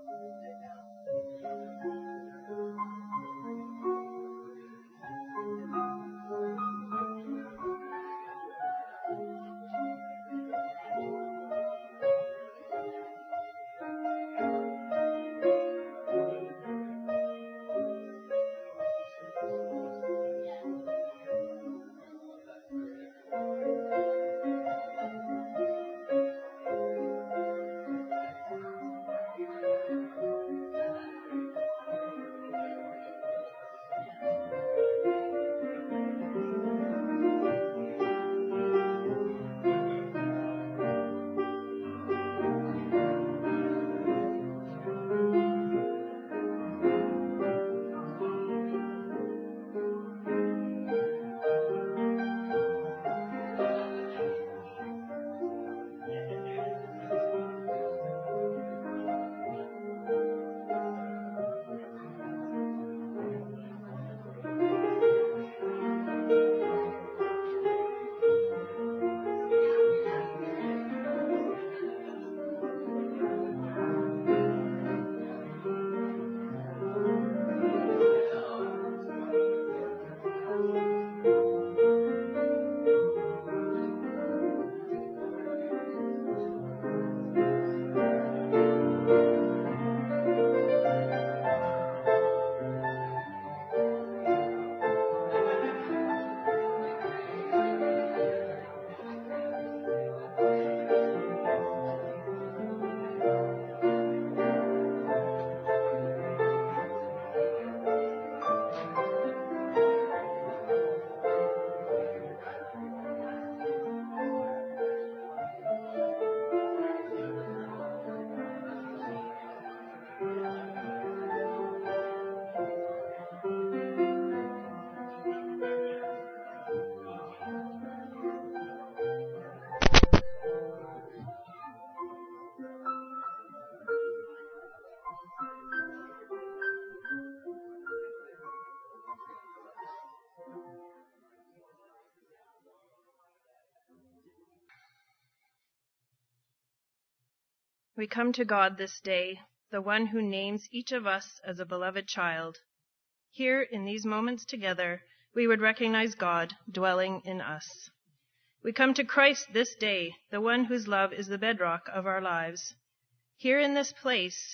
We come to God this day, the one who names each of us as a beloved child. Here, in these moments together, we would recognize God dwelling in us. We come to Christ this day, the one whose love is the bedrock of our lives. Here in this place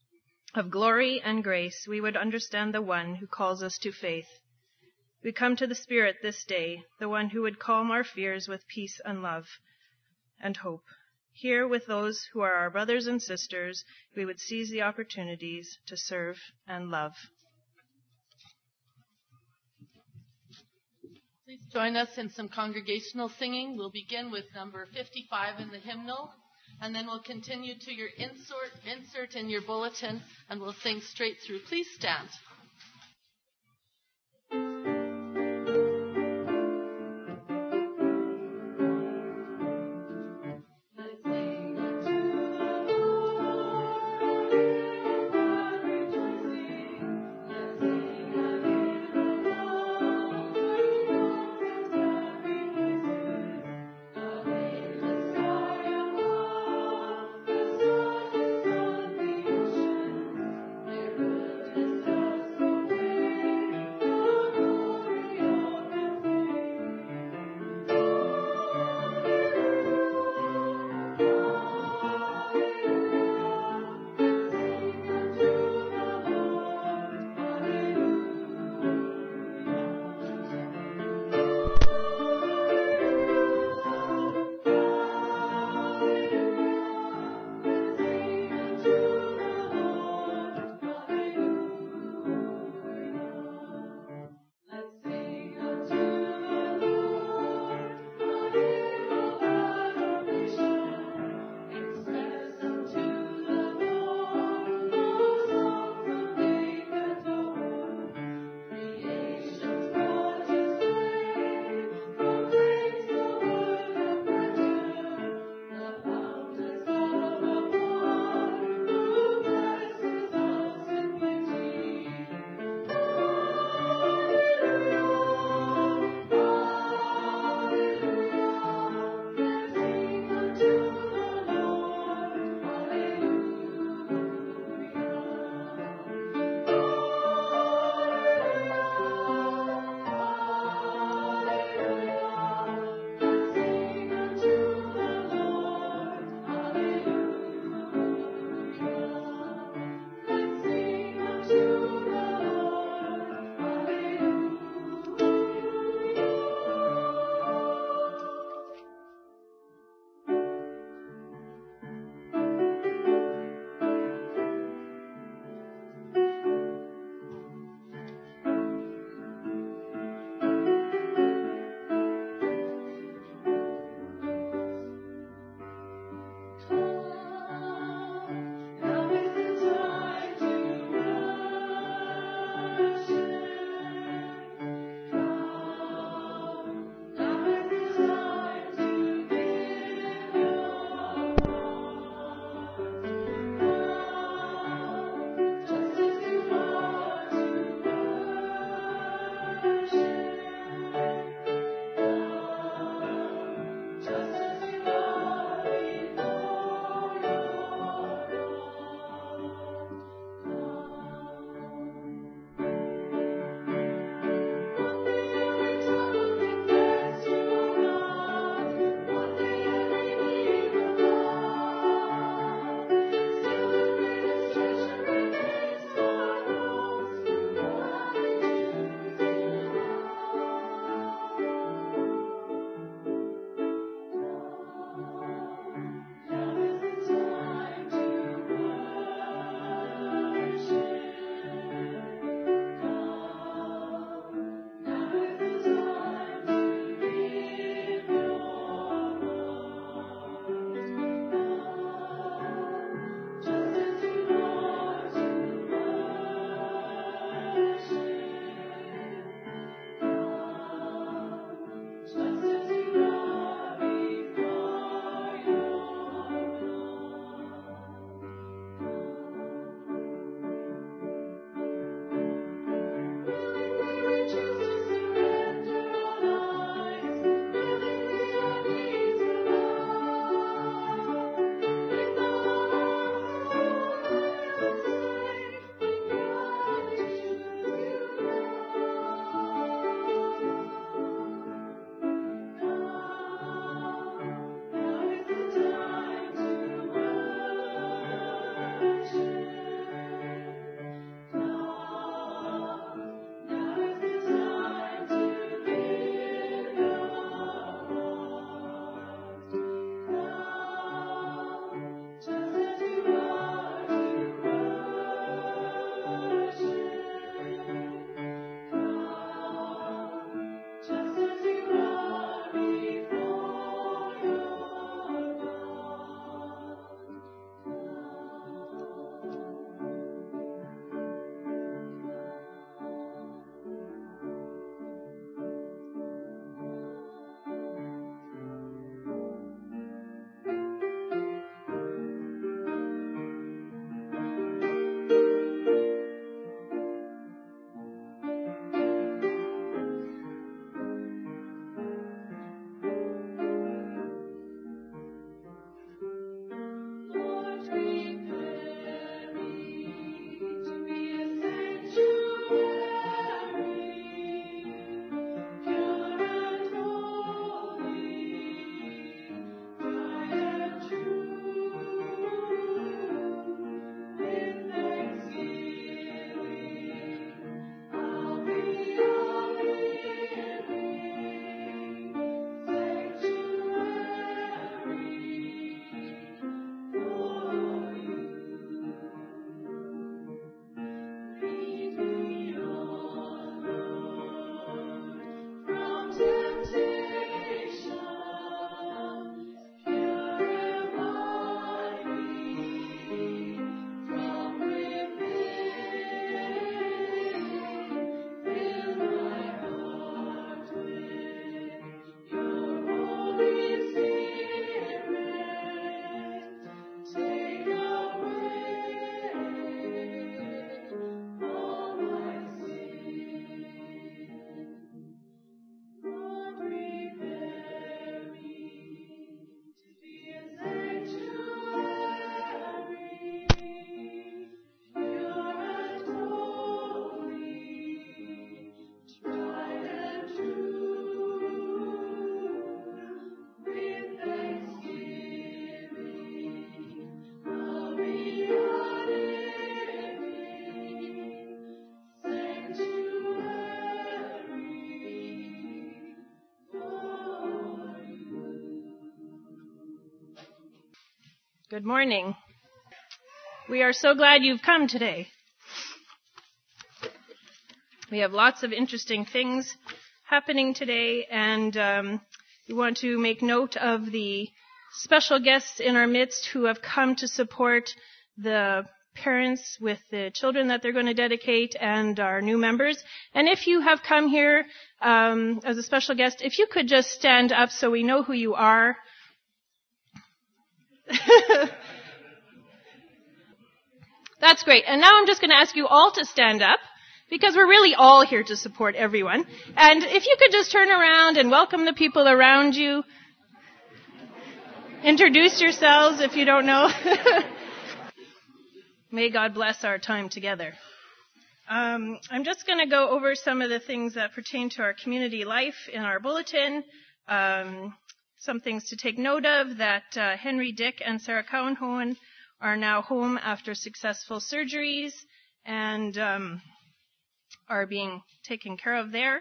of glory and grace, we would understand the one who calls us to faith. We come to the Spirit this day, the one who would calm our fears with peace and love and hope. Here with those who are our brothers and sisters, we would seize the opportunities to serve and love. Please join us in some congregational singing. We'll begin with number 55 in the hymnal, and then we'll continue to your insert in your bulletin, and we'll sing straight through. Please stand. Good morning. We are so glad you've come today. We have lots of interesting things happening today, and we want to make note of the special guests in our midst who have come to support the parents with the children that they're going to dedicate and our new members. And if you have come here as a special guest, if you could just stand up so we know who you are. That's great. And now I'm just going to ask you all to stand up, because we're really all here to support everyone. And if you could just turn around and welcome the people around you. Introduce yourselves if you don't know. May God bless our time together. I'm just going to go over some of the things that pertain to our community life in our bulletin. Some things to take note of, that Henry Dick and Sarah Cowan-Hohen are now home after successful surgeries and are being taken care of there.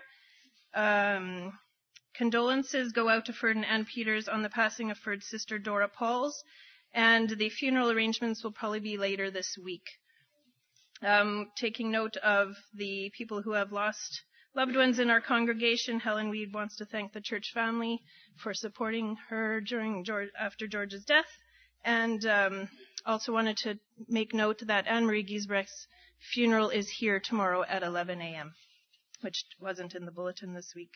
Condolences go out to Ferd and Ann Peters on the passing of Ferd's sister Dora Pauls, and the funeral arrangements will probably be later this week. Taking note of the people who have lost loved ones in our congregation, Helen Weed wants to thank the church family for supporting her after George's death, and also wanted to make note that Anne-Marie Giesbrecht's funeral is here tomorrow at 11 a.m., which wasn't in the bulletin this week.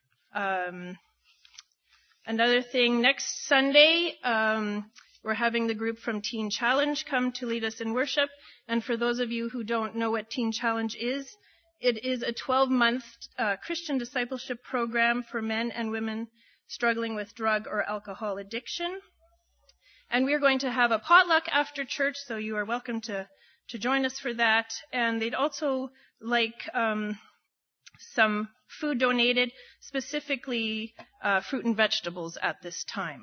Another thing, next Sunday, we're having the group from Teen Challenge come to lead us in worship. And for those of you who don't know what Teen Challenge is, it is a 12-month Christian discipleship program for men and women struggling with drug or alcohol addiction. And we're going to have a potluck after church, so you are welcome to join us for that. And they'd also like some food donated, specifically fruit and vegetables at this time.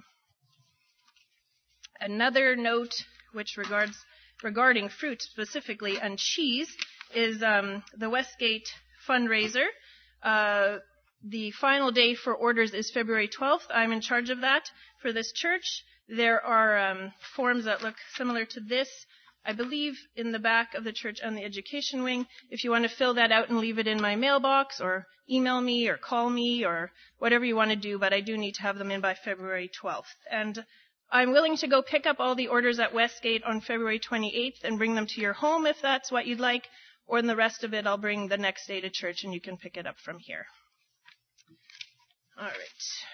Another note which regarding fruit specifically and cheese is the Westgate fundraiser. The final day for orders is February 12th. I'm in charge of that for this church. There are forms that look similar to this, I believe, in the back of the church and the education wing. If you want to fill that out and leave it in my mailbox, or email me or call me or whatever you want to do, but I do need to have them in by February 12th. And I'm willing to go pick up all the orders at Westgate on February 28th and bring them to your home if that's what you'd like, or the rest of it I'll bring the next day to church and you can pick it up from here. All right.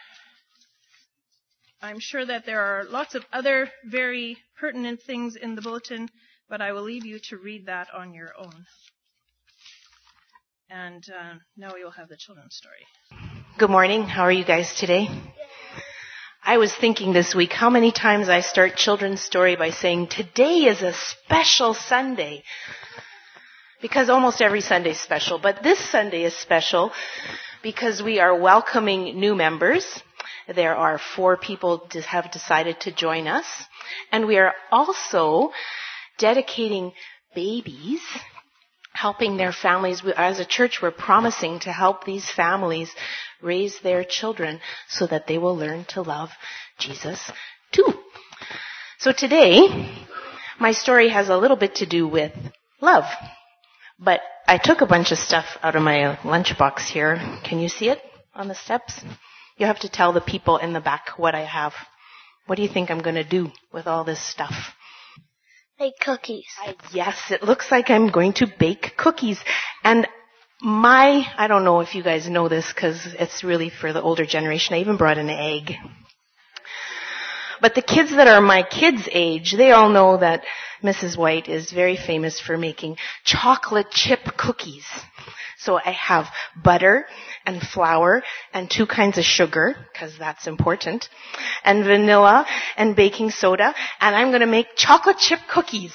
I'm sure that there are lots of other very pertinent things in the bulletin, but I will leave you to read that on your own. And now we will have the children's story. Good morning. How are you guys today? I was thinking this week how many times I start children's story by saying, today is a special Sunday. Because almost every Sunday is special. But this Sunday is special because we are welcoming new members. There are 4 people that have decided to join us. And we are also dedicating babies, helping their families. As a church, we're promising to help these families raise their children so that they will learn to love Jesus too. So today, my story has a little bit to do with love. But I took a bunch of stuff out of my lunchbox here. Can you see it on the steps? You have to tell the people in the back what I have. What do you think I'm going to do with all this stuff? Bake cookies. Yes, it looks like I'm going to bake cookies. And I don't know if you guys know this because it's really for the older generation. I even brought an egg. But the kids that are my kids' age, they all know that Mrs. White is very famous for making chocolate chip cookies. So I have butter and flour and 2 kinds of sugar, because that's important, and vanilla and baking soda, and I'm going to make chocolate chip cookies.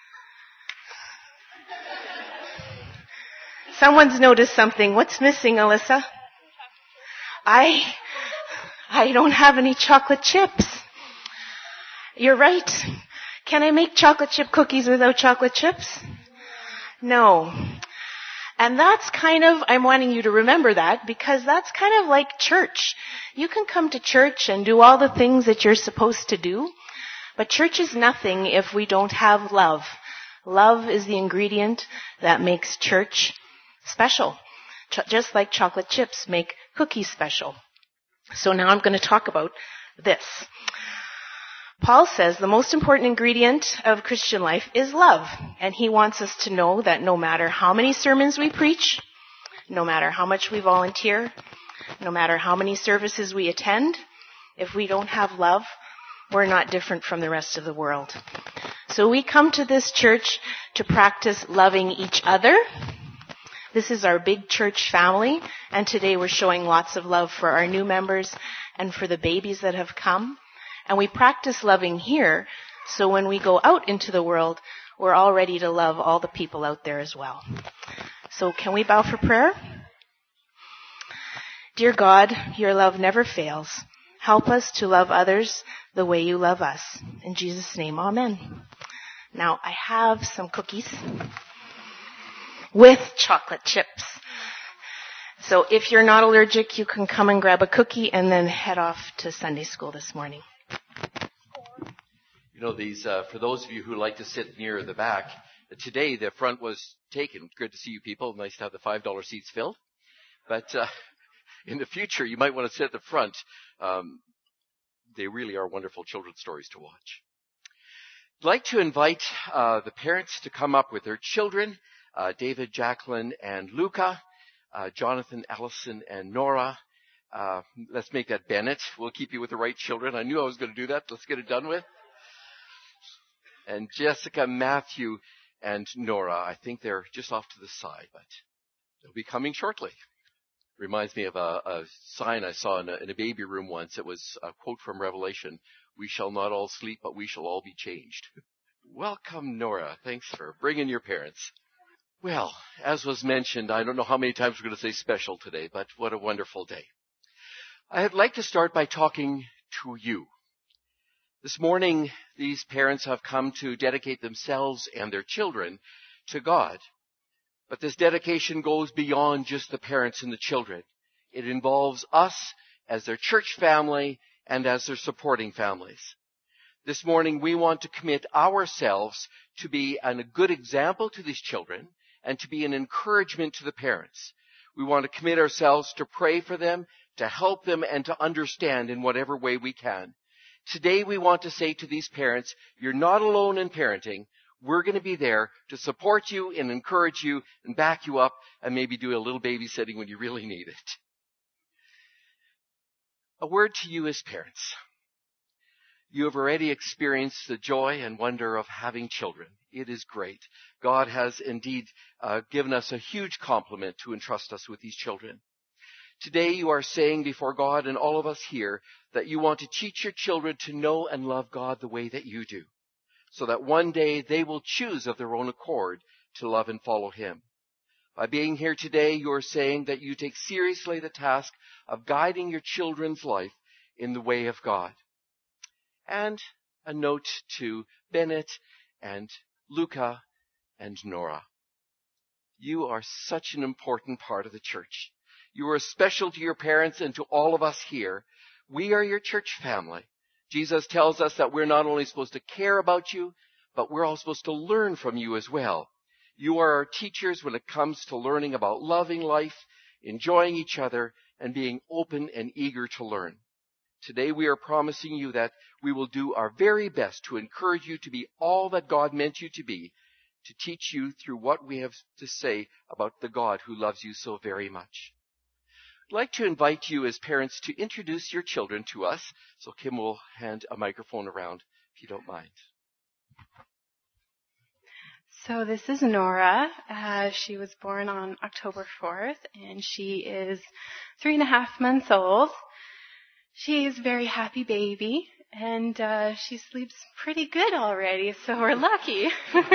Someone's noticed something. What's missing, Alyssa? I don't have any chocolate chips. You're right. Can I make chocolate chip cookies without chocolate chips? No. And that's I'm wanting you to remember that, because that's kind of like church. You can come to church and do all the things that you're supposed to do, But church is nothing if we don't have love. Love is the ingredient that makes church special. Just like chocolate chips make cookies special. So now I'm going to talk about this. Paul says the most important ingredient of Christian life is love. And he wants us to know that no matter how many sermons we preach, no matter how much we volunteer, no matter how many services we attend, if we don't have love, we're not different from the rest of the world. So we come to this church to practice loving each other. This is our big church family, and today we're showing lots of love for our new members and for the babies that have come. And we practice loving here, so when we go out into the world, we're all ready to love all the people out there as well. So can we bow for prayer? Dear God, your love never fails. Help us to love others the way you love us. In Jesus' name, amen. Now, I have some cookies with chocolate chips. So if you're not allergic, you can come and grab a cookie and then head off to Sunday school this morning. You know, these, for those of you who like to sit near the back, today the front was taken. Good to see you people. Nice to have the $5 seats filled. But in the future, you might want to sit at the front. They really are wonderful children's stories to watch. I'd like to invite the parents to come up with their children, David, Jacqueline, and Luca, Jonathan, Allison, and Nora. Let's make that Bennett. We'll keep you with the right children. I knew I was going to do that. Let's get it done with. And Jessica, Matthew, and Nora. I think they're just off to the side, but they'll be coming shortly. Reminds me of a sign I saw in a baby room once. It was a quote from Revelation. We shall not all sleep, but we shall all be changed. Welcome, Nora. Thanks for bringing your parents. Well, as was mentioned, I don't know how many times we're going to say special today, but what a wonderful day. I'd like to start by talking to you. This morning, these parents have come to dedicate themselves and their children to God. But this dedication goes beyond just the parents and the children. It involves us as their church family and as their supporting families. This morning, we want to commit ourselves to be a good example to these children and to be an encouragement to the parents. We want to commit ourselves to pray for them, to help them, and to understand in whatever way we can. Today, we want to say to these parents, you're not alone in parenting. We're going to be there to support you and encourage you and back you up and maybe do a little babysitting when you really need it. A word to you as parents. You have already experienced the joy and wonder of having children. It is great. God has indeed given us a huge compliment to entrust us with these children. Today you are saying before God and all of us here that you want to teach your children to know and love God the way that you do, so that one day they will choose of their own accord to love and follow Him. By being here today, you are saying that you take seriously the task of guiding your children's life in the way of God. And a note to Bennett and Luca and Nora. You are such an important part of the church. You are special to your parents and to all of us here. We are your church family. Jesus tells us that we're not only supposed to care about you, but we're all supposed to learn from you as well. You are our teachers when it comes to learning about loving life, enjoying each other, and being open and eager to learn. Today we are promising you that we will do our very best to encourage you to be all that God meant you to be, to teach you through what we have to say about the God who loves you so very much. I'd like to invite you as parents to introduce your children to us. So Kim will hand a microphone around, if you don't mind. So this is Nora. She was born on October 4th, and she is 3.5 months old. She's a very happy baby, and she sleeps pretty good already, so we're lucky.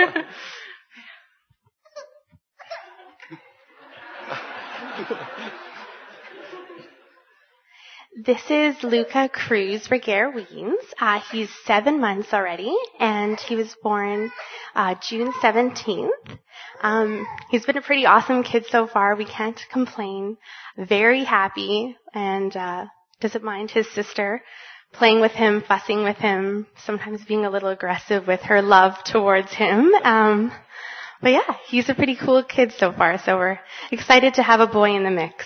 This is Luca Cruz Reguer-Weens. He's 7 months already, and he was born June 17th. He's been a pretty awesome kid so far. We can't complain. Very happy, and doesn't mind his sister playing with him, fussing with him, sometimes being a little aggressive with her love towards him. But yeah, he's a pretty cool kid so far, so we're excited to have a boy in the mix.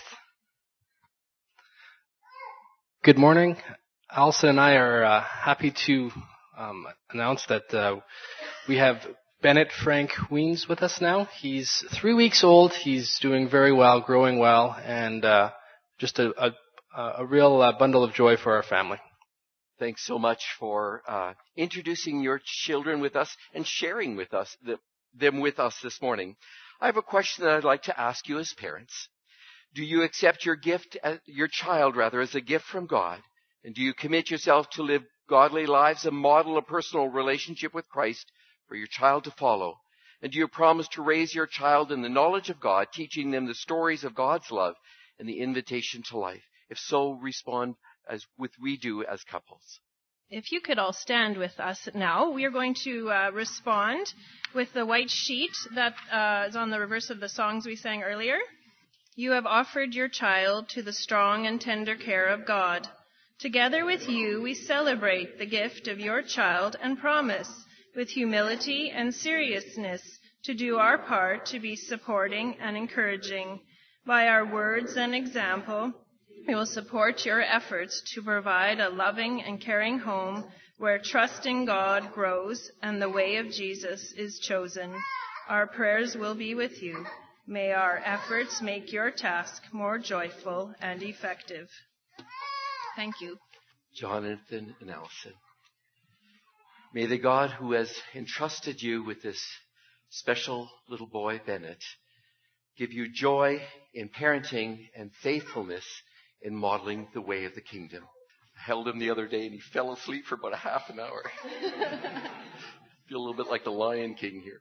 Good morning. Alison and I are happy to announce that we have Bennett Frank Weens with us now. He's 3 weeks old. He's doing very well, growing well, and just a real bundle of joy for our family. Thanks so much for introducing your children with us and sharing with us them with us this morning. I have a question that I'd like to ask you as parents. Do you accept your child as a gift from God? And do you commit yourself to live godly lives and model a personal relationship with Christ for your child to follow? And do you promise to raise your child in the knowledge of God, teaching them the stories of God's love and the invitation to life? If so, respond as we do as couples. If you could all stand with us now, we are going to respond with the white sheet that is on the reverse of the songs we sang earlier. You have offered your child to the strong and tender care of God. Together with you, we celebrate the gift of your child and promise, with humility and seriousness, to do our part to be supporting and encouraging. By our words and example, we will support your efforts to provide a loving and caring home where trust in God grows and the way of Jesus is chosen. Our prayers will be with you. May our efforts make your task more joyful and effective. Thank you. Jonathan and Alison. May the God who has entrusted you with this special little boy, Bennett, give you joy in parenting and faithfulness in modeling the way of the kingdom. I held him the other day and he fell asleep for about a half an hour. Feel a little bit like the Lion King here.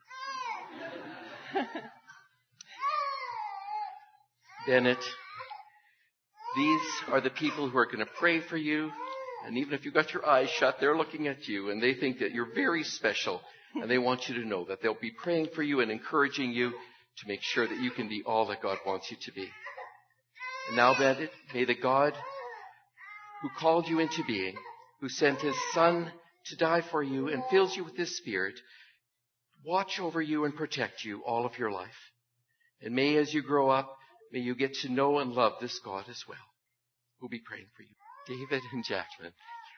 Bennett, these are the people who are going to pray for you. And even if you've got your eyes shut, they're looking at you and they think that you're very special. And they want you to know that they'll be praying for you and encouraging you to make sure that you can be all that God wants you to be. And now, Bennett, may the God who called you into being, who sent his Son to die for you and fills you with his Spirit, watch over you and protect you all of your life. And may, as you grow up, may you get to know and love this God as well. We'll be praying for you. David and Jackman.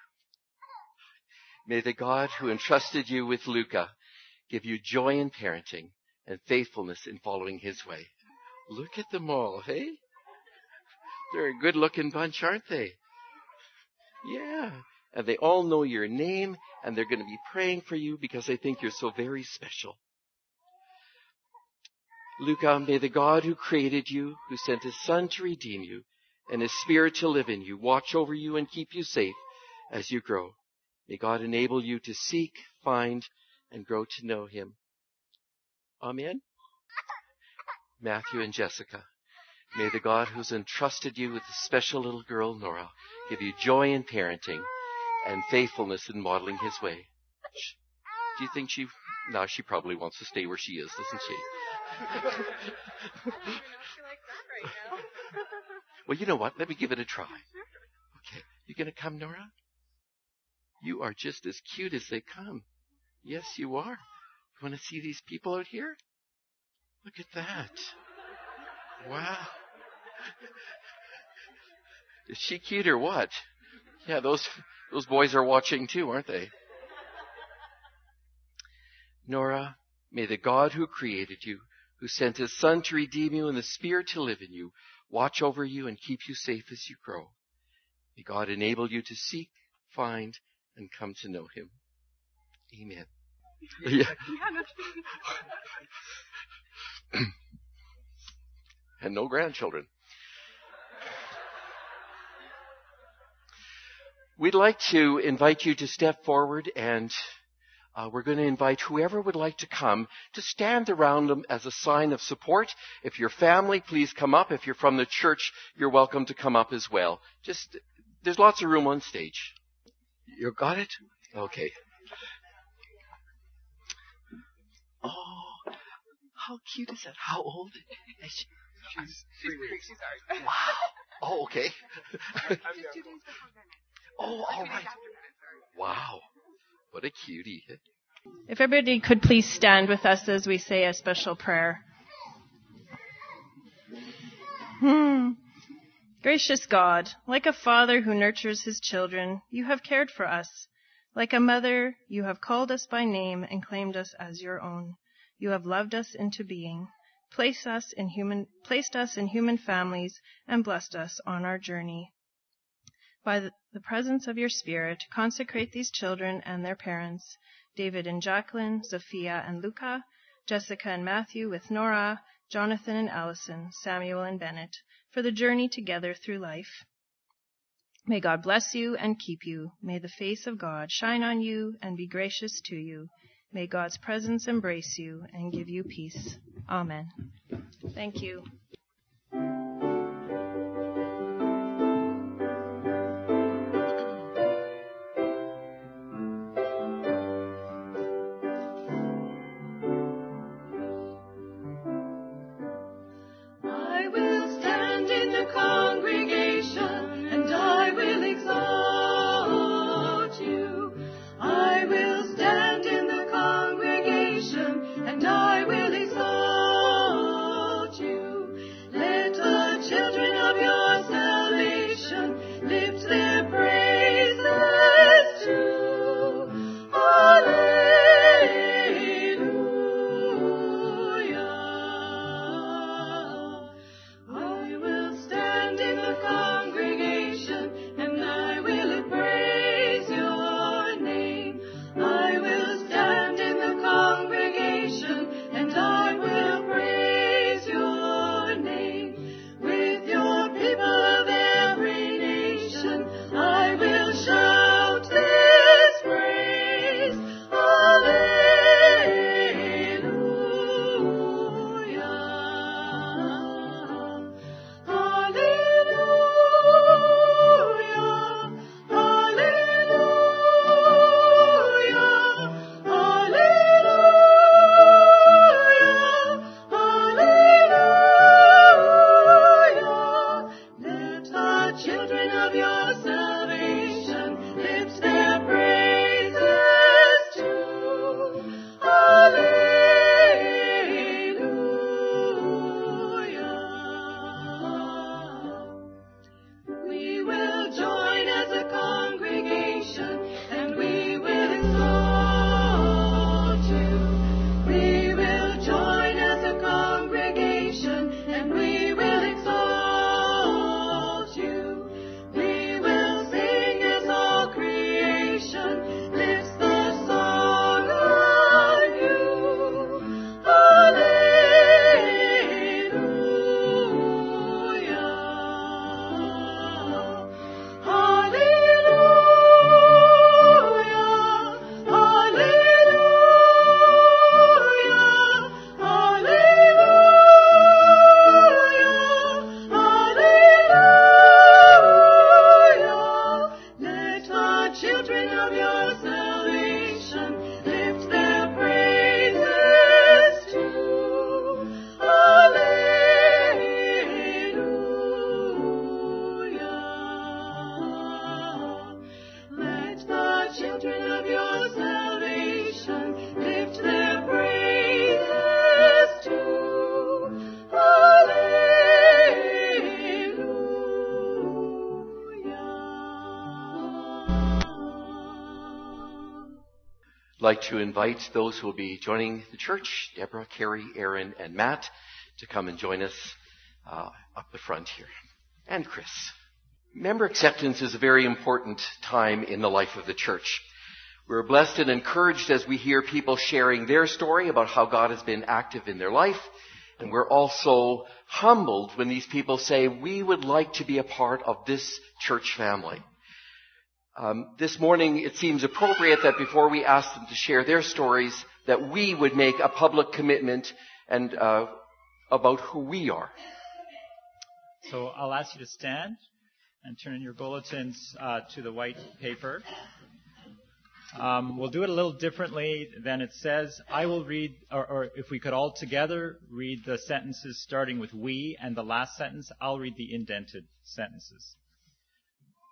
May the God who entrusted you with Luca give you joy in parenting and faithfulness in following his way. Look at them all, hey? They're a good-looking bunch, aren't they? Yeah. And they all know your name, and they're going to be praying for you because they think you're so very special. Luca, may the God who created you, who sent his Son to redeem you, and his Spirit to live in you, watch over you and keep you safe as you grow. May God enable you to seek, find, and grow to know him. Amen. Matthew and Jessica, may the God who's entrusted you with the special little girl, Nora, give you joy in parenting and faithfulness in modeling his way. Do you think she probably wants to stay where she is, doesn't she? Well, you know what? Let me give it a try. Okay. You going to come, Nora? You are just as cute as they come. Yes, you are. You want to see these people out here? Look at that. Wow. Is she cute or what? Yeah, those boys are watching too, aren't they? Nora, may the God who created you, who sent his Son to redeem you and the Spirit to live in you, watch over you and keep you safe as you grow. May God enable you to seek, find, and come to know him. Amen. Yeah. And no grandchildren. We'd like to invite you to step forward, and we're going to invite whoever would like to come to stand around them as a sign of support. If you're family, please come up. If you're from the church, you're welcome to come up as well. There's lots of room on stage. You got it? Okay. Oh, how cute is that? How old is she? She's 3 weeks. Wow. Oh, okay. Oh, all right. Wow. What a cutie. If everybody could please stand with us as we say a special prayer. Gracious God, like a father who nurtures his children, you have cared for us. Like a mother, you have called us by name and claimed us as your own. You have loved us into being, placed us in human families, and blessed us on our journey. By the presence of your Spirit, consecrate these children and their parents, David and Jacqueline, Sophia and Luca, Jessica and Matthew with Nora, Jonathan and Allison, Samuel and Bennett, for the journey together through life. May God bless you and keep you. May the face of God shine on you and be gracious to you. May God's presence embrace you and give you peace. Amen. Thank you. Like to invite those who will be joining the church, Deborah, Carrie, Aaron, and Matt, to come and join us up the front here. And Chris. Member acceptance is a very important time in the life of the church. We're blessed and encouraged as we hear people sharing their story about how God has been active in their life. And we're also humbled when these people say, we would like to be a part of this church family. This morning, it seems appropriate that before we ask them to share their stories, that we would make a public commitment and about who we are. So I'll ask you to stand and turn in your bulletins to the white paper. We'll do it a little differently than it says. I will read, or if we could all together read the sentences starting with we, and the last sentence, I'll read the indented sentences.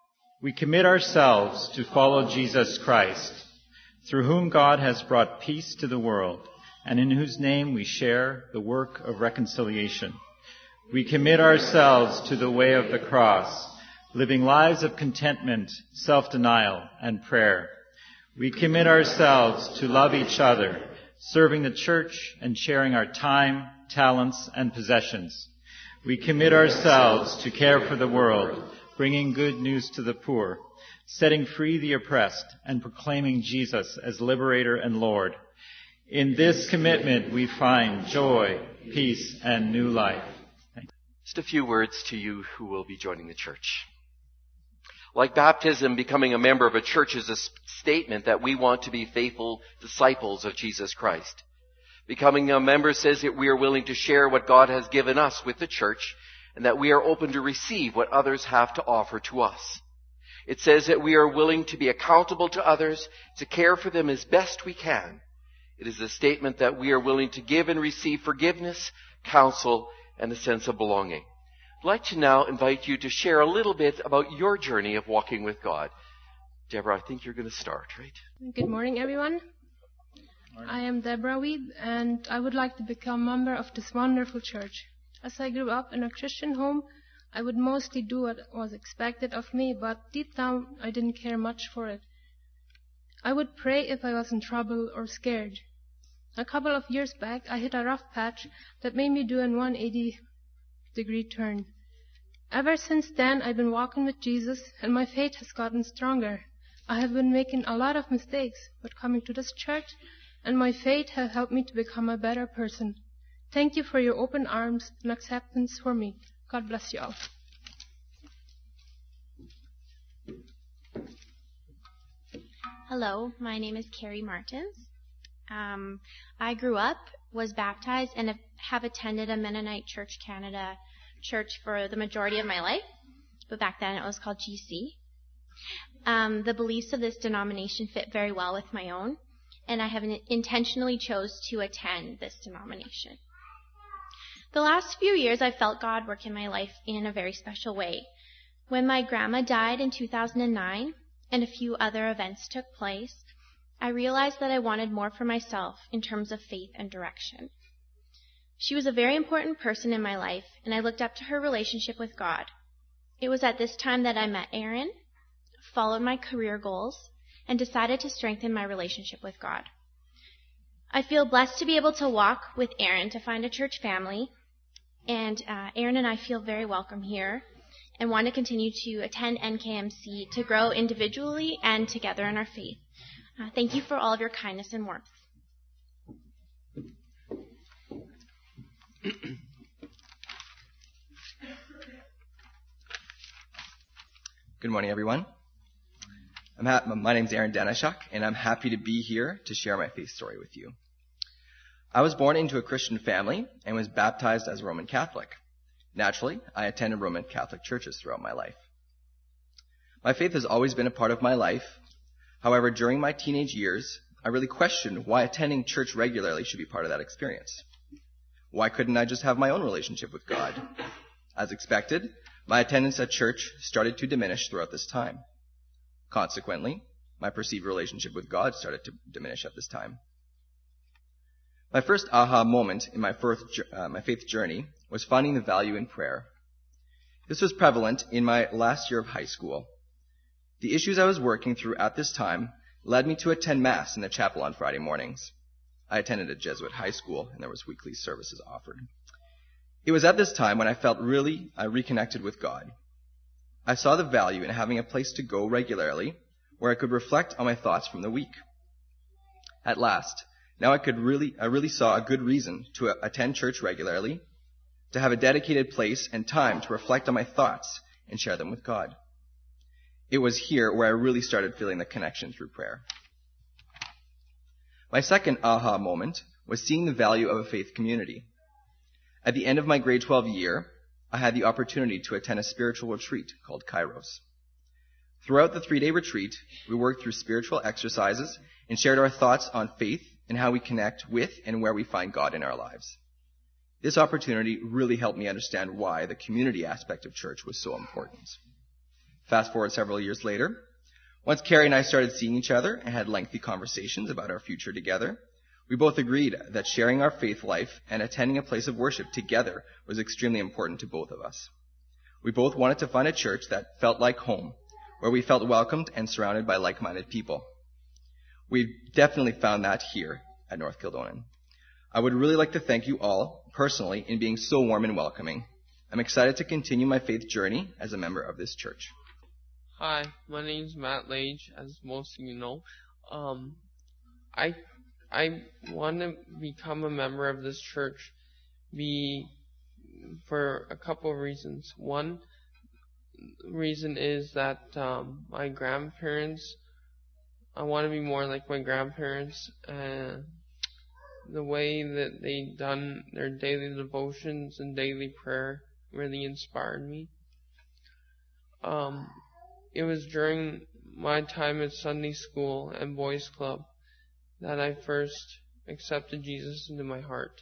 We commit ourselves to follow Jesus Christ, through whom God has brought peace to the world, and in whose name we share the work of reconciliation. We commit ourselves to the way of the cross, living lives of contentment, self-denial, and prayer. We commit ourselves to love each other, serving the church and sharing our time, talents, and possessions. We commit ourselves to care for the world, bringing good news to the poor, setting free the oppressed, and proclaiming Jesus as liberator and Lord. In this commitment, we find joy, peace, and new life. Just a few words to you who will be joining the church. Like baptism, becoming a member of a church is a statement that we want to be faithful disciples of Jesus Christ. Becoming a member says that we are willing to share what God has given us with the church, and that we are open to receive what others have to offer to us. It says that we are willing to be accountable to others, to care for them as best we can. It is a statement that we are willing to give and receive forgiveness, counsel, and a sense of belonging. I'd like to now invite you to share a little bit about your journey of walking with God. Deborah, I think you're going to start, right? Good morning, everyone. I am Deborah Weed, and I would like to become a member of this wonderful church. As I grew up in a Christian home, I would mostly do what was expected of me, but deep down, I didn't care much for it. I would pray if I was in trouble or scared. A couple of years back, I hit a rough patch that made me do a 180-degree turn. Ever since then, I've been walking with Jesus, and my faith has gotten stronger. I have been making a lot of mistakes, but coming to this church and my faith have helped me to become a better person. Thank you for your open arms and acceptance for me. God bless you all. Hello, my name is Carrie Martins. I grew up, was baptized, and have attended a Mennonite Church Canada church for the majority of my life, but back then it was called GC. The beliefs of this denomination fit very well with my own, and I have intentionally chose to attend this denomination. The last few years I've felt God work in my life in a very special way. When my grandma died in 2009 and a few other events took place, I realized that I wanted more for myself in terms of faith and direction. She was a very important person in my life, and I looked up to her relationship with God. It was at this time that I met Aaron, followed my career goals, and decided to strengthen my relationship with God. I feel blessed to be able to walk with Aaron to find a church family, and Aaron and I feel very welcome here and want to continue to attend NKMC to grow individually and together in our faith. Thank you for all of your kindness and warmth. Good morning, everyone. My name's Aaron Danishuk, and I'm happy to be here to share my faith story with you. I was born into a Christian family and was baptized as a Roman Catholic. Naturally, I attended Roman Catholic churches throughout my life. My faith has always been a part of my life. However, during my teenage years, I really questioned why attending church regularly should be part of that experience. Why couldn't I just have my own relationship with God? As expected, my attendance at church started to diminish throughout this time. Consequently, my perceived relationship with God started to diminish at this time. My first aha moment in my faith journey was finding the value in prayer. This was prevalent in my last year of high school. The issues I was working through at this time led me to attend Mass in the chapel on Friday mornings. I attended a Jesuit high school, and there was weekly services offered. It was at this time when I reconnected with God. I saw the value in having a place to go regularly where I could reflect on my thoughts from the week. At last, now I really saw a good reason to attend church regularly, to have a dedicated place and time to reflect on my thoughts and share them with God. It was here where I really started feeling the connection through prayer. My second aha moment was seeing the value of a faith community. At the end of my grade 12 year, I had the opportunity to attend a spiritual retreat called Kairos. Throughout the 3-day retreat, we worked through spiritual exercises and shared our thoughts on faith and how we connect with and where we find God in our lives. This opportunity really helped me understand why the community aspect of church was so important. Fast forward several years later. Once Carrie and I started seeing each other and had lengthy conversations about our future together, we both agreed that sharing our faith life and attending a place of worship together was extremely important to both of us. We both wanted to find a church that felt like home, where we felt welcomed and surrounded by like-minded people. We've definitely found that here at North Kildonan. I would really like to thank you all personally in being so warm and welcoming. I'm excited to continue my faith journey as a member of this church. Hi, my name's Matt Lage, as most of you know. I want to become a member of this church for a couple of reasons. One reason is that my grandparents, I want to be more like my grandparents. The way that they done their daily devotions and daily prayer really inspired me. It was during my time at Sunday school and boys club that I first accepted Jesus into my heart.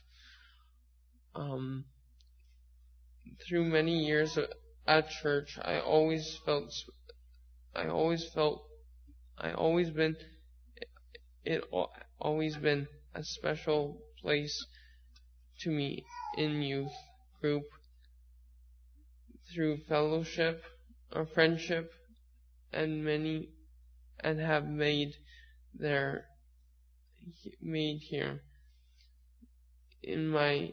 Through many years at church, I always been a special place to me in youth group through fellowship or friendship and have made here in my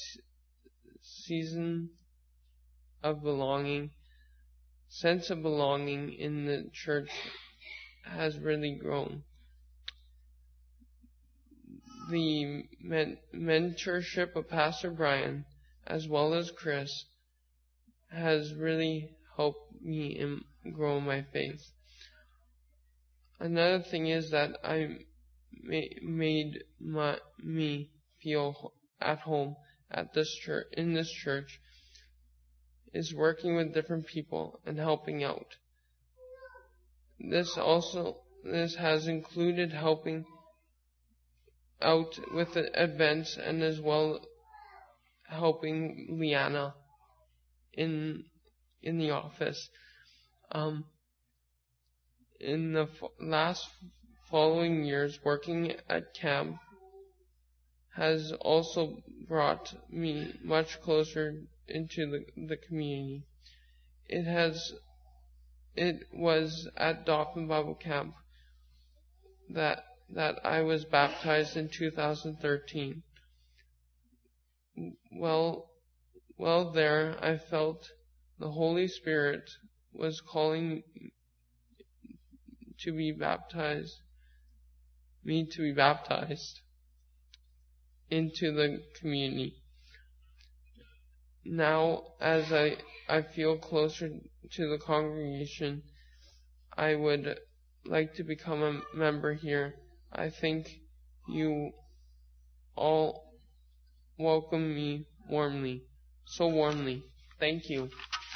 season of belonging. Sense of belonging in the church has really grown. The mentorship of Pastor Brian as well as Chris has really helped me grow my faith. Another thing is that I made me feel at home at this church, in this church, is working with different people and helping out. This has included helping out with the events and as well helping Liana in the office. In the last following years, working at camp has also brought me much closer into the community. It was at Dauphin Bible Camp that I was baptized in 2013. Well, there I felt the Holy Spirit was calling me to be baptized into the community. Now, as I feel closer to the congregation, I would like to become a member here. I think you all welcome me warmly, so warmly. Thank you.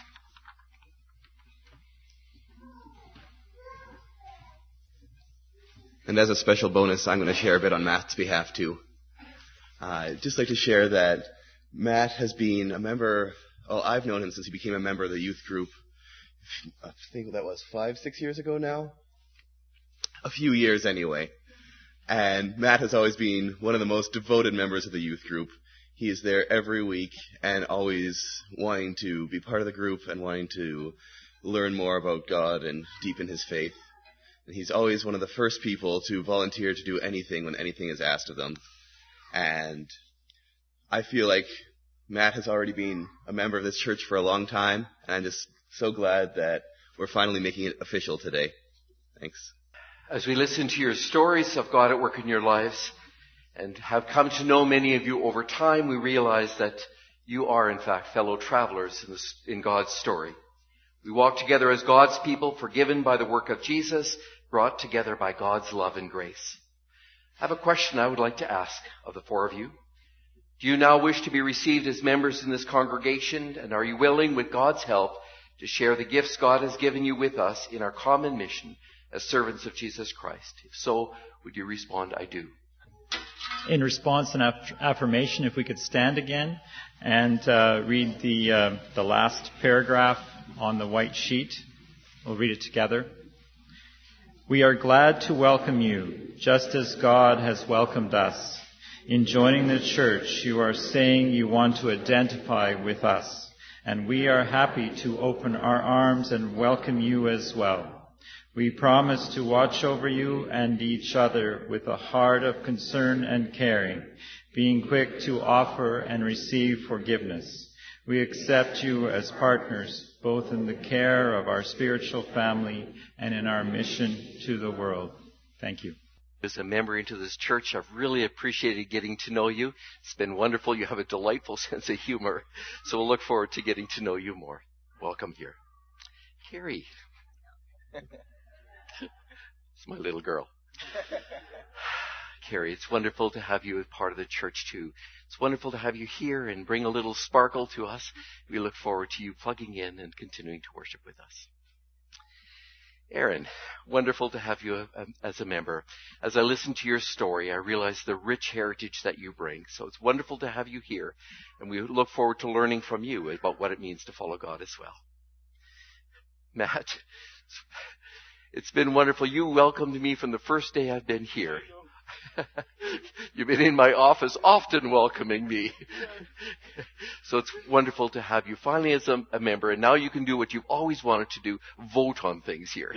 And as a special bonus, I'm going to share a bit on Matt's behalf too. I'd just like to share that Matt has been a member, I've known him since he became a member of the youth group. I think that was 5-6 years ago now. A few years anyway. And Matt has always been one of the most devoted members of the youth group. He is there every week and always wanting to be part of the group and wanting to learn more about God and deepen his faith. And he's always one of the first people to volunteer to do anything when anything is asked of them. And I feel like Matt has already been a member of this church for a long time, and I'm just so glad that we're finally making it official today. Thanks. As we listen to your stories of God at work in your lives and have come to know many of you over time, we realize that you are, in fact, fellow travelers in God's story. We walk together as God's people, forgiven by the work of Jesus, brought together by God's love and grace. I have a question I would like to ask of the four of you. Do you now wish to be received as members in this congregation, and are you willing, with God's help, to share the gifts God has given you with us in our common mission as servants of Jesus Christ? If so, would you respond, I do? In response and affirmation, if we could stand again and read the last paragraph on the white sheet. We'll read it together. We are glad to welcome you, just as God has welcomed us. In joining the church, you are saying you want to identify with us, and we are happy to open our arms and welcome you as well. We promise to watch over you and each other with a heart of concern and caring, being quick to offer and receive forgiveness. We accept you as partners, both in the care of our spiritual family and in our mission to the world. Thank you. As a member into this church, I've really appreciated getting to know you. It's been wonderful. You have a delightful sense of humor. So we'll look forward to getting to know you more. Welcome here. Carrie. It's my little girl. Carrie, it's wonderful to have you as part of the church too. It's wonderful to have you here and bring a little sparkle to us. We look forward to you plugging in and continuing to worship with us. Aaron, wonderful to have you as a member. As I listen to your story, I realize the rich heritage that you bring. So it's wonderful to have you here, and we look forward to learning from you about what it means to follow God as well. Matt, it's been wonderful. You welcomed me from the first day I've been here. You've been in my office often welcoming me. So it's wonderful to have you finally as a member, and now you can do what you've always wanted to do, vote on things here.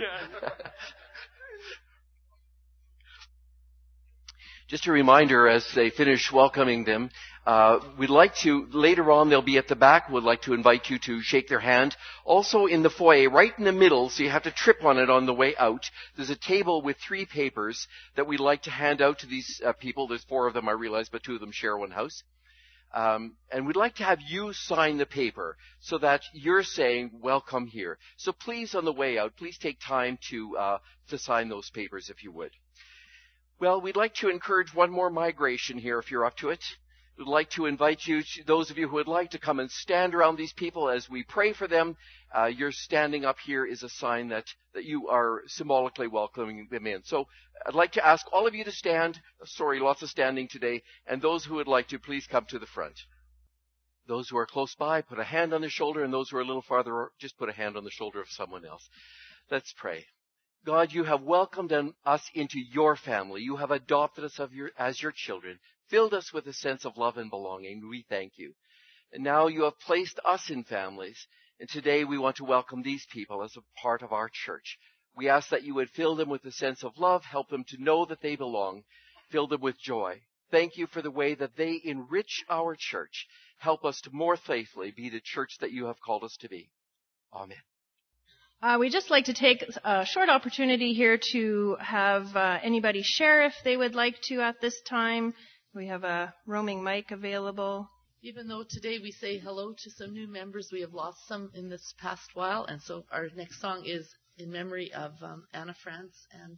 Just a reminder, as they finish welcoming them, we'd like to, later on they'll be at the back, we'd like to invite you to shake their hand. Also in the foyer, right in the middle, so you have to trip on it on the way out, there's a table with 3 papers that we'd like to hand out to these people. There's 4 of them, I realize, but 2 of them share one house. And we'd like to have you sign the paper so that you're saying, welcome here. So please, on the way out, please take time to sign those papers if you would. Well, we'd like to encourage one more migration here if you're up to it. We'd like to invite you, those of you who would like to come and stand around these people as we pray for them. Your standing up here is a sign that you are symbolically welcoming them in. So I'd like to ask all of you to stand. Sorry, lots of standing today. And those who would like to, please come to the front. Those who are close by, put a hand on their shoulder. And those who are a little farther, just put a hand on the shoulder of someone else. Let's pray. God, you have welcomed us into your family. You have adopted us as your children, filled us with a sense of love and belonging. We thank you. And now you have placed us in families. And today we want to welcome these people as a part of our church. We ask that you would fill them with a sense of love, help them to know that they belong, fill them with joy. Thank you for the way that they enrich our church. Help us to more faithfully be the church that you have called us to be. Amen. We'd just like to take a short opportunity here to have anybody share if they would like to at this time. We have a roaming mic available. Even though today we say hello to some new members, we have lost some in this past while. And so our next song is in memory of Anna Franz. And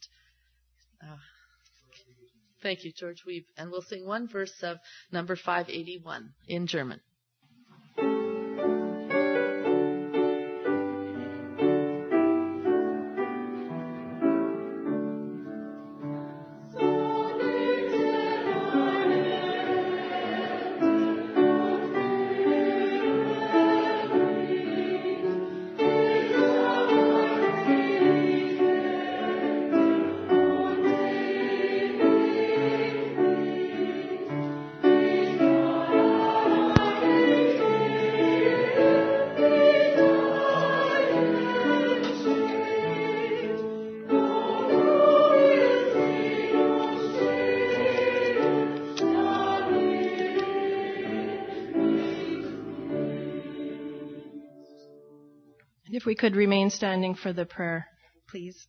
thank you, George Weeb. And we'll sing one verse of number 581 in German. If we could remain standing for the prayer, please.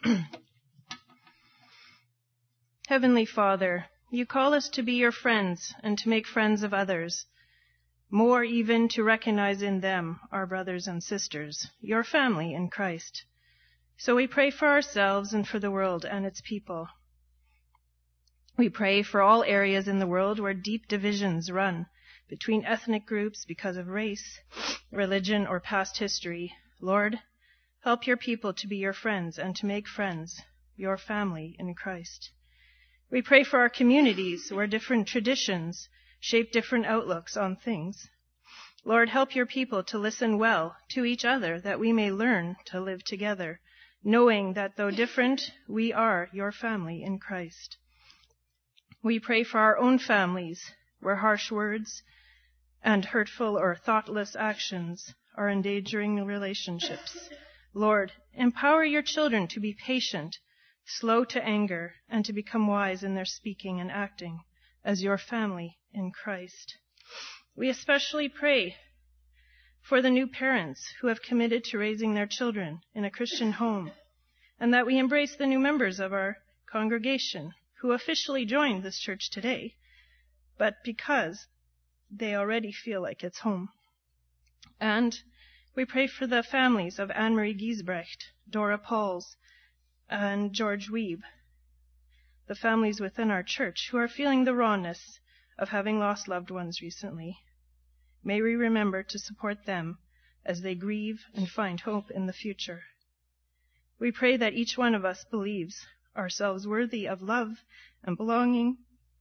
Heavenly Father, you call us to be your friends and to make friends of others, more even to recognize in them our brothers and sisters, your family in Christ. So we pray for ourselves and for the world and its people. We pray for all areas in the world where deep divisions run between ethnic groups because of race, religion, or past history. Lord, help your people to be your friends and to make friends, your family in Christ. We pray for our communities where different traditions shape different outlooks on things. Lord, help your people to listen well to each other, that we may learn to live together, knowing that though different, we are your family in Christ. We pray for our own families, where harsh words and hurtful or thoughtless actions are endangering relationships. Lord, empower your children to be patient, slow to anger, and to become wise in their speaking and acting as your family in Christ. We especially pray for the new parents who have committed to raising their children in a Christian home, and that we embrace the new members of our congregation who officially joined this church today, but because they already feel like it's home. And we pray for the families of Anne-Marie Giesbrecht, Dora Pauls, and George Weeb, the families within our church who are feeling the rawness of having lost loved ones recently. May we remember to support them as they grieve and find hope in the future. We pray that each one of us believes ourselves worthy of love and belonging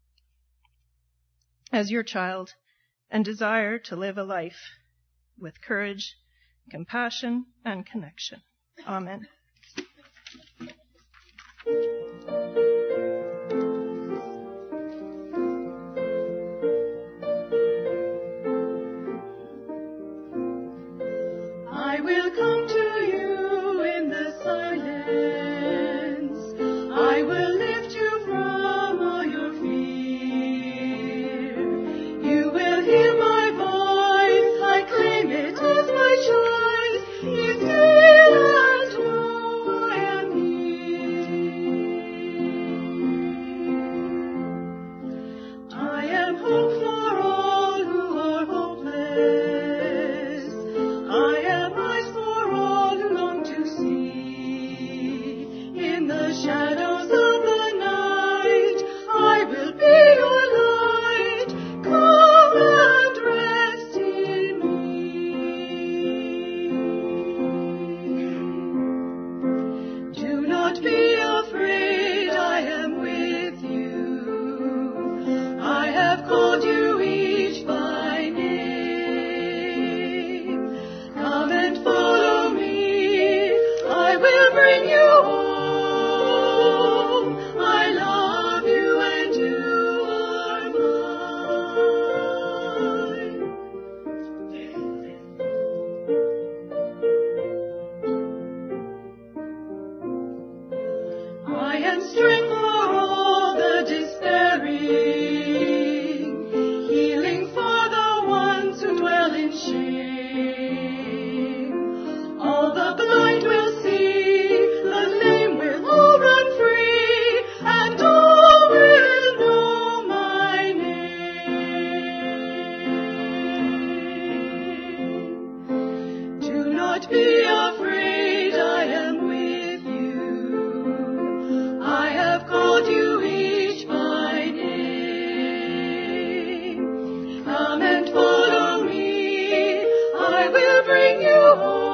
as your child, and desire to live a life with courage, compassion, and connection. Amen. I will come to you in the silence. I will lift you from all your fear. You will hear my voice. I claim it as my choice. Be still and know I am here. I am hope for all who are hopeless. I am eyes for all who long to see. In the shadows of the night, I will be your light. Come and rest in me. Do not be afraid, I am with you. I have called you each by name. Come and follow me, I will bring you home. I love you and you are mine. I am strength for all the despairing, healing for the ones who dwell in shame. All the blind will see, the lame will all run free, and all will know my name. Do not be afraid, I am with you. I have called you each by name. Come and follow me, I will bring you home.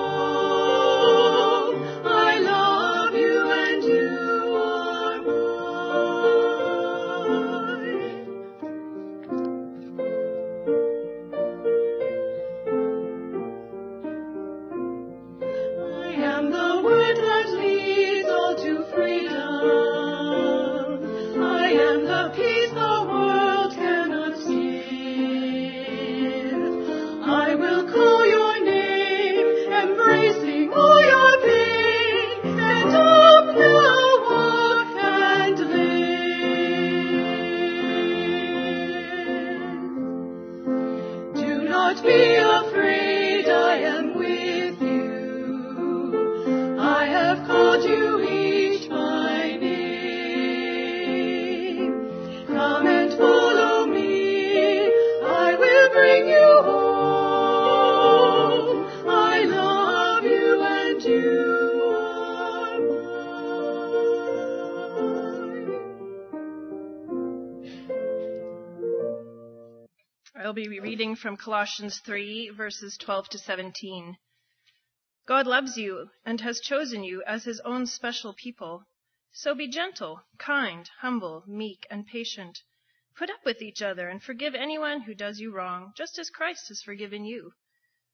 I love you and you are mine. I am the word that leads all to freedom. I am the peace the world cannot give. I will call your name, embracing all your pain, stand up now, walk and live. Do not be afraid, I am with you. I have called you each by name. Come and follow me, I will bring you home. I love you and you are mine. I'll be reading from Colossians 3, verses 12 to 17. God loves you and has chosen you as his own special people. So be gentle, kind, humble, meek, and patient. Put up with each other and forgive anyone who does you wrong, just as Christ has forgiven you.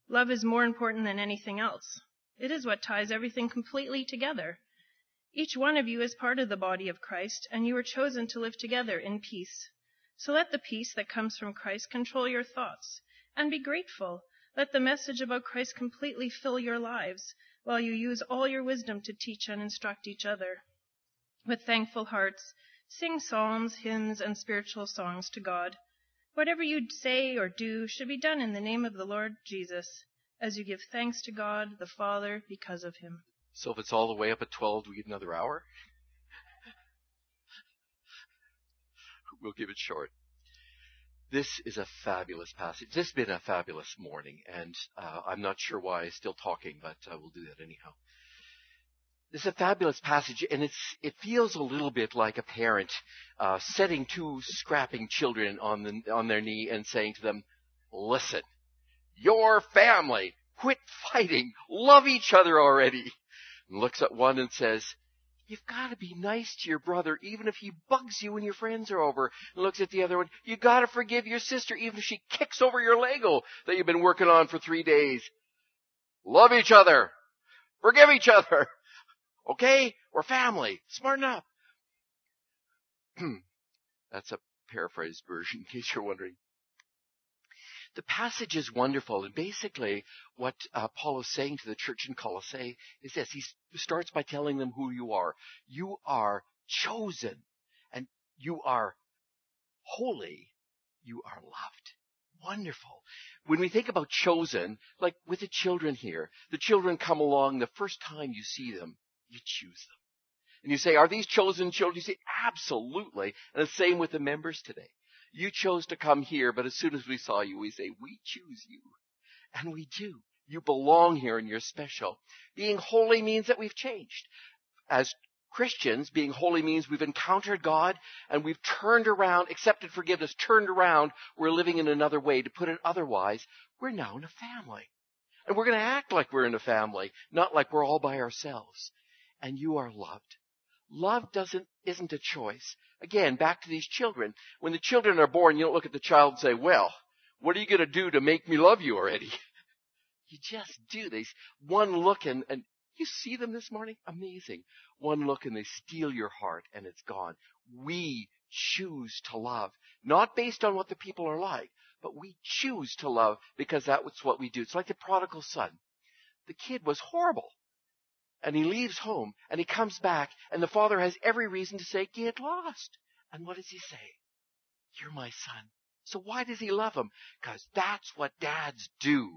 Love is more important than anything else. It is what ties everything completely together. Each one of you is part of the body of Christ, and you were chosen to live together in peace. So let the peace that comes from Christ control your thoughts, and be grateful. Let the message about Christ completely fill your lives, while you use all your wisdom to teach and instruct each other. With thankful hearts, sing psalms, hymns, and spiritual songs to God. Whatever you say or do should be done in the name of the Lord Jesus, as you give thanks to God the Father because of him. So if it's all the way up at 12, do we get another hour? We'll give it short. This is a fabulous passage. This has been a fabulous morning, and I'm not sure why I'm still talking, but we'll do that anyhow. This is a fabulous passage, and it feels a little bit like a parent setting two scrapping children on their knee and saying to them, listen, your family, quit fighting, love each other already. And looks at one and says, you've got to be nice to your brother even if he bugs you when your friends are over. And looks at the other one, you've got to forgive your sister even if she kicks over your Lego that you've been working on for 3 days. Love each other. Forgive each other. Okay? We're family. Smarten up. That's a paraphrased version, in case you're wondering. The passage is wonderful, and basically what Paul is saying to the church in Colossae is this. He starts by telling them who you are. You are chosen, and you are holy. You are loved. Wonderful. When we think about chosen, like with the children here, the children come along the first time you see them, you choose them. And you say, are these chosen children? You say, absolutely. And the same with the members today. You chose to come here, but as soon as we saw you, we say, we choose you. And we do. You belong here and you're special. Being holy means that we've changed. As Christians, being holy means we've encountered God and we've turned around, accepted forgiveness, turned around. We're living in another way. To put it otherwise, we're now in a family. And we're going to act like we're in a family, not like we're all by ourselves. And you are loved. Love isn't a choice. Again, back to these children. When the children are born, you don't look at the child and say, well, what are you going to do to make me love you already? You just do. One look and you see them this morning? Amazing. One look and they steal your heart and it's gone. We choose to love, not based on what the people are like, but we choose to love because that's what we do. It's like the prodigal son. The kid was horrible. And he leaves home, and he comes back, and the father has every reason to say, get lost. And what does he say? You're my son. So why does he love him? Because that's what dads do.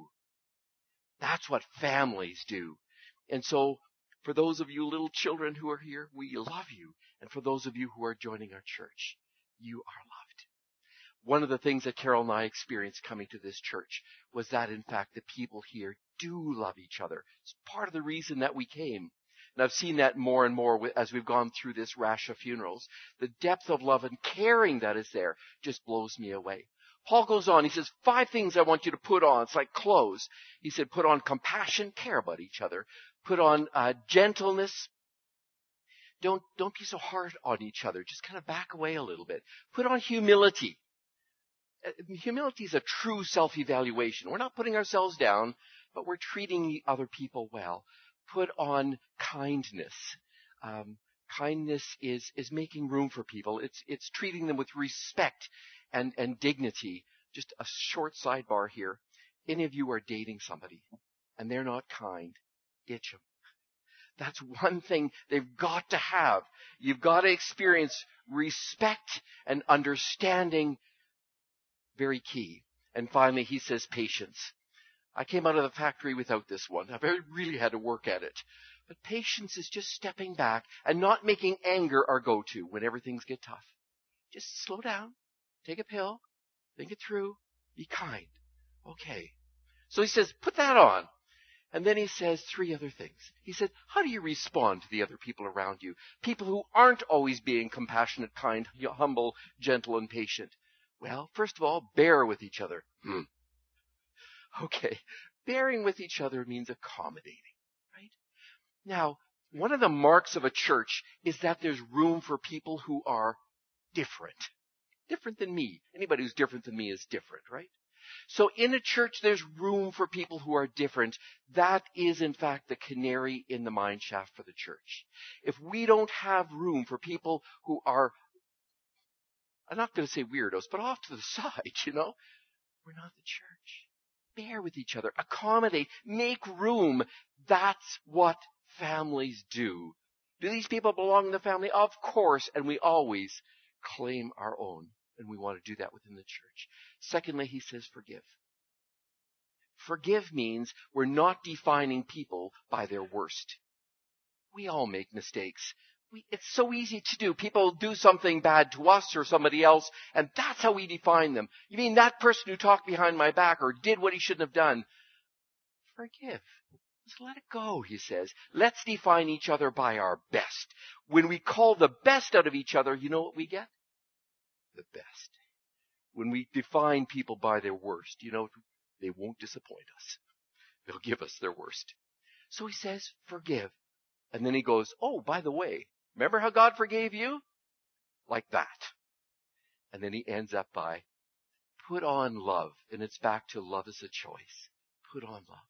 That's what families do. And so, for those of you little children who are here, we love you. And for those of you who are joining our church, you are loved. One of the things that Carol and I experienced coming to this church was that, in fact, the people here do love each other. It's part of the reason that we came. And I've seen that more and more as we've gone through this rash of funerals. The depth of love and caring that is there just blows me away. Paul goes on. He says, 5 things I want you to put on. It's like clothes. He said, put on compassion, care about each other. Put on gentleness. Don't be so hard on each other. Just kind of back away a little bit. Put on humility. Humility is a true self-evaluation. We're not putting ourselves down, but we're treating the other people well. Put on kindness. Kindness is making room for people. It's treating them with respect and dignity. Just a short sidebar here. Any of you are dating somebody and they're not kind, ditch them. That's one thing they've got to have. You've got to experience respect and understanding. Very key. And finally, he says patience. I came out of the factory without this one. I really had to work at it. But patience is just stepping back and not making anger our go-to whenever things get tough. Just slow down, take a pill, think it through, be kind. Okay. So he says, put that on. And then he says 3 other things. He said, how do you respond to the other people around you? People who aren't always being compassionate, kind, humble, gentle, and patient. Well, first of all, bear with each other. Okay. Bearing with each other means accommodating, right? Now, one of the marks of a church is that there's room for people who are different. Different than me. Anybody who's different than me is different, right? So in a church, there's room for people who are different. That is, in fact, the canary in the mine shaft for the church. If we don't have room for people who are, I'm not going to say weirdos, but off to the side, we're not the church. Bear with each other. Accommodate. Make room. That's what families do. Do these people belong in the family? Of course, and we always claim our own, and we want to do that within the church. Secondly, he says forgive. Forgive means we're not defining people by their worst. We all make mistakes. It's so easy to do. People do something bad to us or somebody else, and that's how we define them. You mean that person who talked behind my back or did what he shouldn't have done? Forgive. Just let it go, he says. Let's define each other by our best. When we call the best out of each other, you know what we get? The best. When we define people by their worst, they won't disappoint us. They'll give us their worst. So he says, forgive. And then he goes, oh, by the way, remember how God forgave you? Like that. And then he ends up by, put on love. And it's back to love is a choice. Put on love.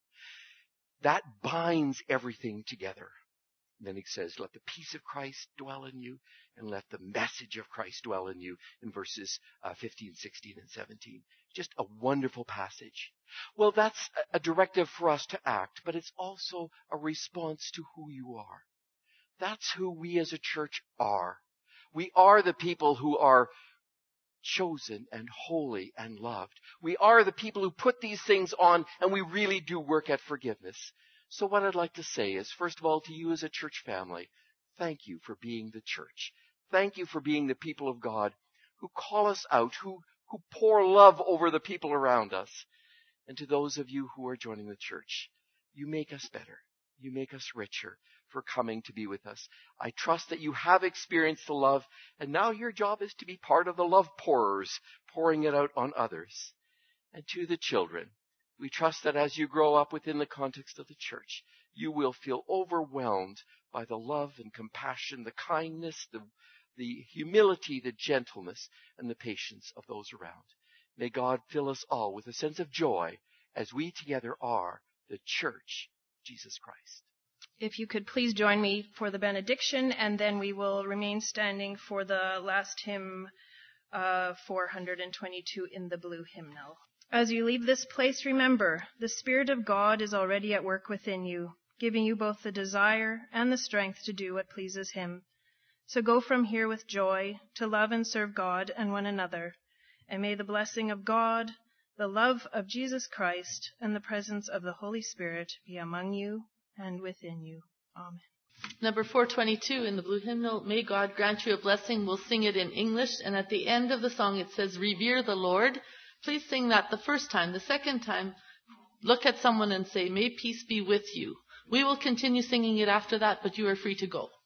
That binds everything together. And then he says, let the peace of Christ dwell in you, and let the message of Christ dwell in you, in verses 15, 16, and 17. Just a wonderful passage. Well, that's a directive for us to act, but it's also a response to who you are. That's who we as a church are. We are the people who are chosen and holy and loved. We are the people who put these things on, and we really do work at forgiveness. So what I'd like to say is, first of all, to you as a church family, thank you for being the church. Thank you for being the people of God who call us out, who pour love over the people around us. And to those of you who are joining the church, you make us better. You make us richer for coming to be with us. I trust that you have experienced the love, and now your job is to be part of the love pourers, pouring it out on others. And to the children, we trust that as you grow up within the context of the church, you will feel overwhelmed by the love and compassion, the kindness, the humility, the gentleness, and the patience of those around. May God fill us all with a sense of joy as we together are the church of Jesus Christ. If you could please join me for the benediction, and then we will remain standing for the last hymn, 422 in the blue hymnal. As you leave this place, remember, the Spirit of God is already at work within you, giving you both the desire and the strength to do what pleases Him. So go from here with joy to love and serve God and one another. And may the blessing of God, the love of Jesus Christ, and the presence of the Holy Spirit be among you and within you. Amen. Number 422 in the blue hymnal, May God grant you a blessing. We'll sing it in English. And at the end of the song, it says, Revere the Lord. Please sing that the first time. The second time, look at someone and say, May peace be with you. We will continue singing it after that, but you are free to go.